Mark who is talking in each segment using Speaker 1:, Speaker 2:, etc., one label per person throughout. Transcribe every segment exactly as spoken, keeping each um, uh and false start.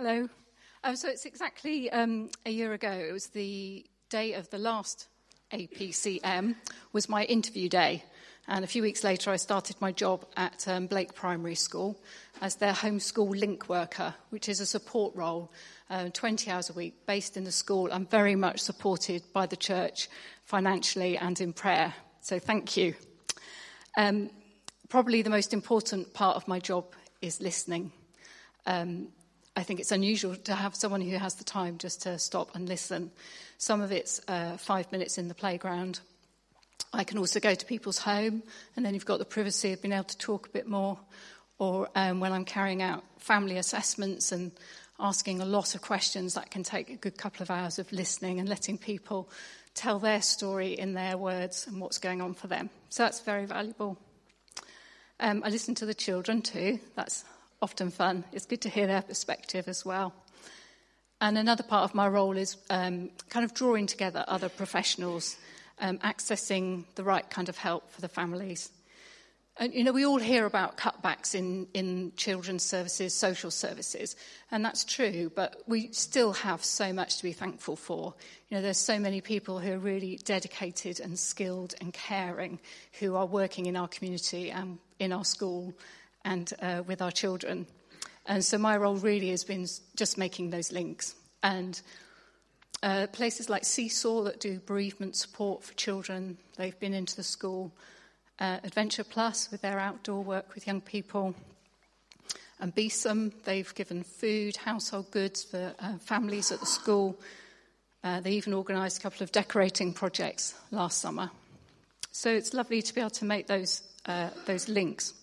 Speaker 1: Hello. Um, so it's exactly um, a year ago. It was the day of the last A P C M, was my interview day. And a few weeks later, I started my job at um, Blake Primary School as their homeschool link worker, which is a support role, uh, twenty hours a week, based in the school. I'm very much supported by the church financially and in prayer. So thank you. Um, probably the most important part of my job is listening. Um, I think it's unusual to have someone who has the time just to stop and listen. Some of it's uh, five minutes in the playground. I can also go to people's home, and then you've got the privacy of being able to talk a bit more. Or um, when I'm carrying out family assessments and asking a lot of questions, that can take a good couple of hours of listening and letting people tell their story in their words and what's going on for them. So that's very valuable. Um, I listen to the children too. That's often fun. It's good to hear their perspective as well. And another part of my role is um, kind of drawing together other professionals, um, accessing the right kind of help for the families. And, you know, we all hear about cutbacks in, in children's services, social services, and that's true, but we still have so much to be thankful for. You know, there's so many people who are really dedicated and skilled and caring who are working in our community and in our school and uh, with our children. And so my role really has been just making those links. And uh, places like Seesaw that do bereavement support for children, they've been into the school. Uh, Adventure Plus with their outdoor work with young people. And Besom, they've given food, household goods for uh, families at the school. Uh, they even organised a couple of decorating projects last summer. So it's lovely to be able to make those uh, those links.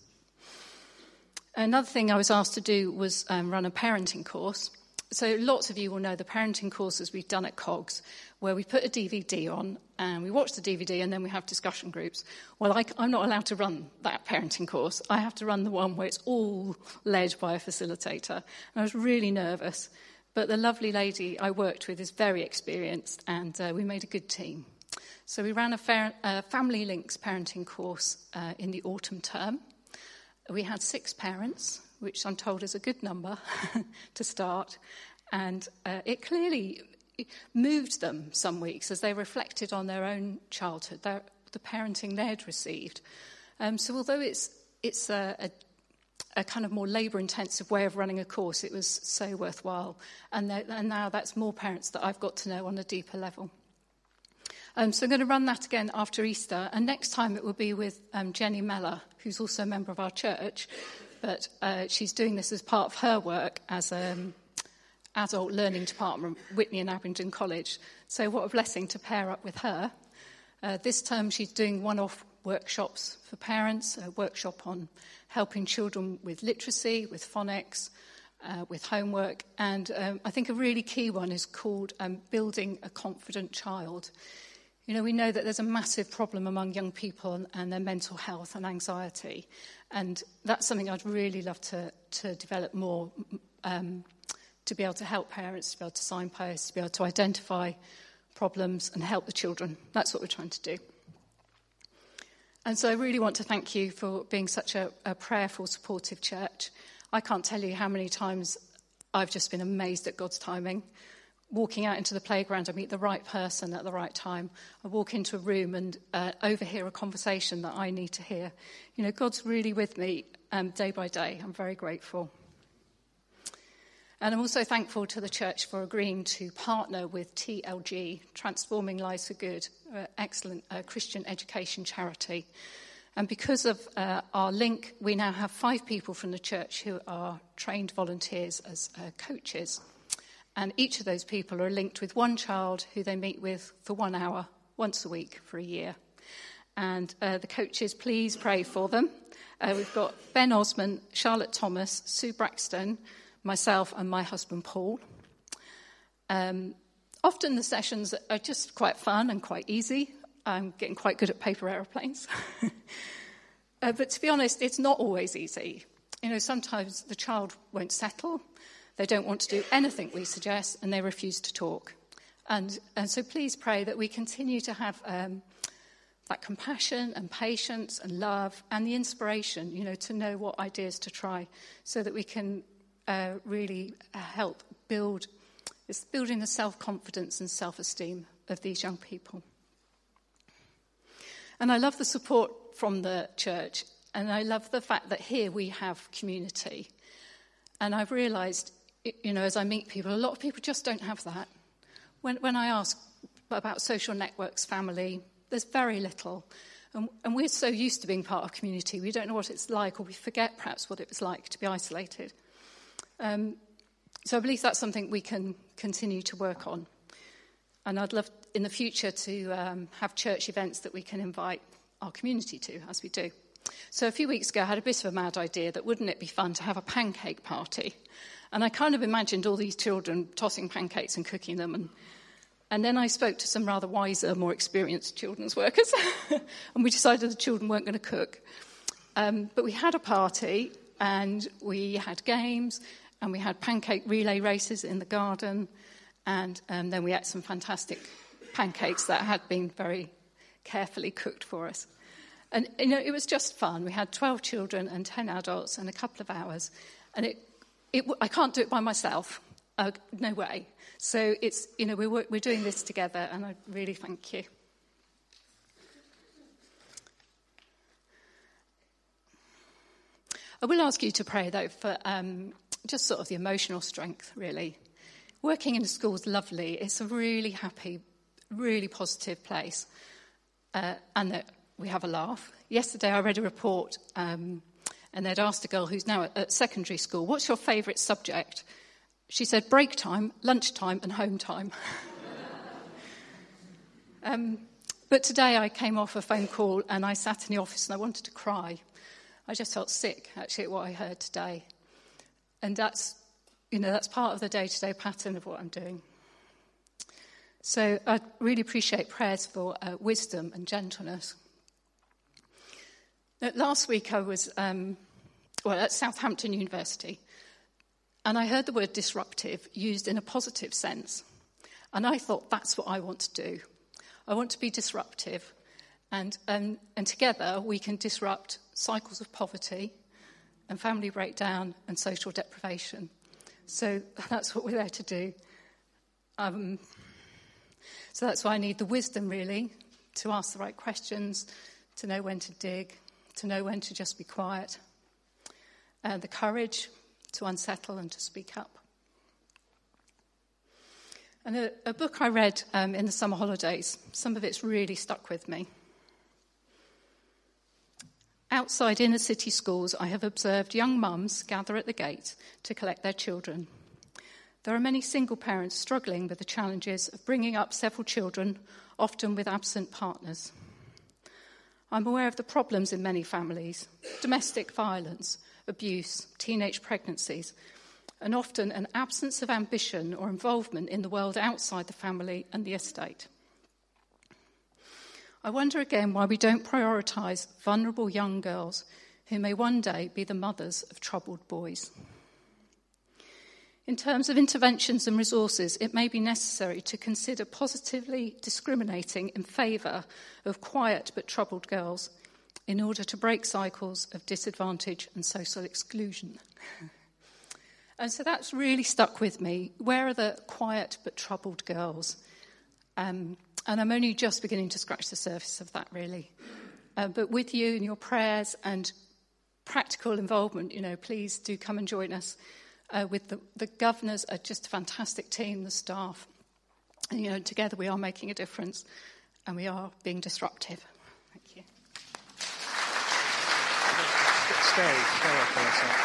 Speaker 1: Another thing I was asked to do was um, run a parenting course. So lots of you will know the parenting courses we've done at Cogs, where we put a D V D on and we watch the D V D and then we have discussion groups. Well, I, I'm not allowed to run that parenting course. I have to run the one where it's all led by a facilitator. And I was really nervous. But the lovely lady I worked with is very experienced and uh, we made a good team. So we ran a fa- uh, Family Links parenting course uh, in the autumn term. We had six parents, which I'm told is a good number to start. And uh, it clearly moved them some weeks as they reflected on their own childhood, their, the parenting they'd received. Um, so although it's it's a, a, a kind of more labour-intensive way of running a course, it was so worthwhile. And, th- and now that's more parents that I've got to know on a deeper level. Um, so I'm going to run that again after Easter. And next time it will be with um, Jenny Meller, who's also a member of our church. But uh, she's doing this as part of her work as an adult learning department, Whitney and Abingdon College. So what a blessing to pair up with her. Uh, this term she's doing one-off workshops for parents, a workshop on helping children with literacy, with phonics, uh, with homework. And um, I think a really key one is called um, Building a Confident Child. You know, we know that there's a massive problem among young people and, and their mental health and anxiety. And that's something I'd really love to, to develop more, um, to be able to help parents, to be able to signpost, to be able to identify problems and help the children. That's what we're trying to do. And so I really want to thank you for being such a, a prayerful, supportive church. I can't tell you how many times I've just been amazed at God's timing. Walking out into the playground, I meet the right person at the right time. I walk into a room and uh, overhear a conversation that I need to hear. You know, God's really with me um, day by day. I'm very grateful. And I'm also thankful to the church for agreeing to partner with T L G, Transforming Lives for Good, an excellent uh, Christian education charity. And because of uh, our link, we now have five people from the church who are trained volunteers as uh, coaches. And each of those people are linked with one child who they meet with for one hour, once a week for a year. And uh, the coaches, please pray for them. Uh, we've got Ben Osmond, Charlotte Thomas, Sue Braxton, myself and my husband Paul. Um, often the sessions are just quite fun and quite easy. I'm getting quite good at paper aeroplanes. uh, but to be honest, it's not always easy. You know, sometimes the child won't settle. They don't want to do anything we suggest, and they refuse to talk. And, and so please pray that we continue to have um, that compassion and patience and love and the inspiration, you know, to know what ideas to try so that we can uh, really help build, it's building the self-confidence and self-esteem of these young people. And I love the support from the church, and I love the fact that here we have community. And I've realised, you know, as I meet people, a lot of people just don't have that. When, when I ask about social networks, family, there's very little. And, and we're so used to being part of community, we don't know what it's like, or we forget perhaps what it was like to be isolated. Um, so I believe that's something we can continue to work on. And I'd love in the future to um, have church events that we can invite our community to, as we do. So a few weeks ago, I had a bit of a mad idea that wouldn't it be fun to have a pancake party? And I kind of imagined all these children tossing pancakes and cooking them. And, and then I spoke to some rather wiser, more experienced children's workers. And we decided the children weren't going to cook. Um, but we had a party, and we had games, and we had pancake relay races in the garden. And um, then we ate some fantastic pancakes that had been very carefully cooked for us. And, you know, it was just fun. We had twelve children and ten adults and a couple of hours. And it, it I can't do it by myself. Uh, no way. So it's, you know, we're, we're doing this together, and I really thank you. I will ask you to pray, though, for um, just sort of the emotional strength, really. Working in a school is lovely. It's a really happy, really positive place. Uh, and that we have a laugh. Yesterday I read a report um, and they'd asked a girl who's now at, at secondary school, what's your favourite subject? She said break time, lunch time and home time. um, but today I came off a phone call and I sat in the office and I wanted to cry. I just felt sick, actually, at what I heard today. And that's, you know, that's part of the day-to-day pattern of what I'm doing. So I really appreciate prayers for uh, wisdom and gentleness. Now, last week I was, um, well, at Southampton University, and I heard the word disruptive used in a positive sense. And I thought, that's what I want to do. I want to be disruptive. And, um, and together we can disrupt cycles of poverty and family breakdown and social deprivation. So that's what we're there to do. Um, so that's why I need the wisdom, really, to ask the right questions, to know when to dig, to know when to just be quiet, and the courage to unsettle and to speak up. And a, a book I read um, in the summer holidays, some of it's really stuck with me. Outside inner city schools, I have observed young mums gather at the gate to collect their children. There are many single parents struggling with the challenges of bringing up several children, often with absent partners. I'm aware of the problems in many families: domestic violence, abuse, teenage pregnancies, and often an absence of ambition or involvement in the world outside the family and the estate. I wonder again why we don't prioritise vulnerable young girls who may one day be the mothers of troubled boys. In terms of interventions and resources, it may be necessary to consider positively discriminating in favour of quiet but troubled girls in order to break cycles of disadvantage and social exclusion. And so that's really stuck with me. Where are the quiet but troubled girls? Um, and I'm only just beginning to scratch the surface of that, really. Uh, but with you and your prayers and practical involvement, you know, please do come and join us. Uh, with the, the governors are just a fantastic team, the staff. And, you know, together we are making a difference and we are being disruptive. Thank you.
Speaker 2: Stay, stay up for a sec.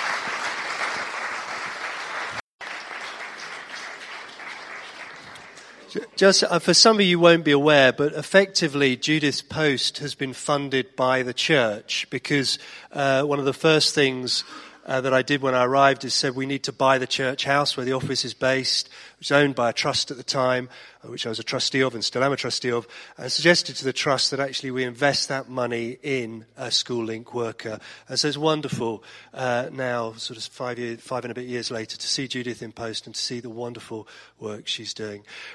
Speaker 2: Just uh, for some of you won't be aware, but effectively Judith Post has been funded by the church because uh, one of the first things Uh, that I did when I arrived is said we need to buy the church house where the office is based, which was owned by a trust at the time, uh, which I was a trustee of and still am a trustee of. I suggested to the trust that actually we invest that money in a School Link worker. And so it's wonderful uh, now, sort of five, year, five and a bit years later, to see Judith in post and to see the wonderful work she's doing.